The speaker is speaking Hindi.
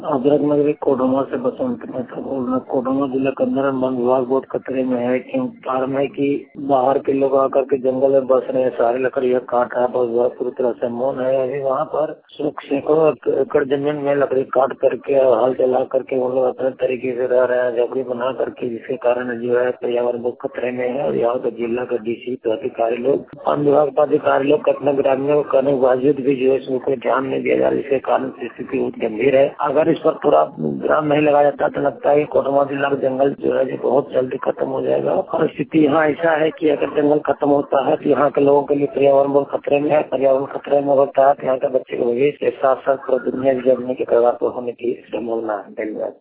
अदरक नगरी कोडरमा से बसंत में था बोलना। कोडरमा जिला के अंदर वन विभाग बहुत खतरे में है, क्योंकि कारण है कि बाहर के लोग आकर के जंगल में बस रहे हैं, सारी लकड़ियाँ काट रहा है, बस विभाग पूरी तरह से मौन है। अभी वहाँ पर सैकड़ों एकड़ जमीन में लकड़ी काट करके हल चला करके वो लोग अपने तरीके से रह रहे हैं, झोपड़ी बना करके, जिसके कारण जो है पर्यावरण बहुत खतरे में है। और यहाँ के जिला के डीसी तो अधिकारी लोग, वन विभाग के अधिकारी लोग अपने ग्रामीणों को करने के बावजूद भी जो है इसमें कोई ध्यान नहीं दिया जा रहा, जिसके कारण स्थिति बहुत गंभीर है। अगर इस पर थोड़ा ध्यान नहीं लगाया जाता तो लगता है कोडरमा जिला का जंगल जो है बहुत जल्दी खत्म हो जाएगा। और स्थिति यहाँ ऐसा है कि अगर जंगल खत्म होता है तो यहाँ के लोगों के लिए पर्यावरण बहुत खतरे में है। पर्यावरण खतरे में होता है तो यहाँ के बच्चे के भविष्य के साथ साथ पूरी दुनिया की जमने के कगार पर होने की संभावना है। धन्यवाद।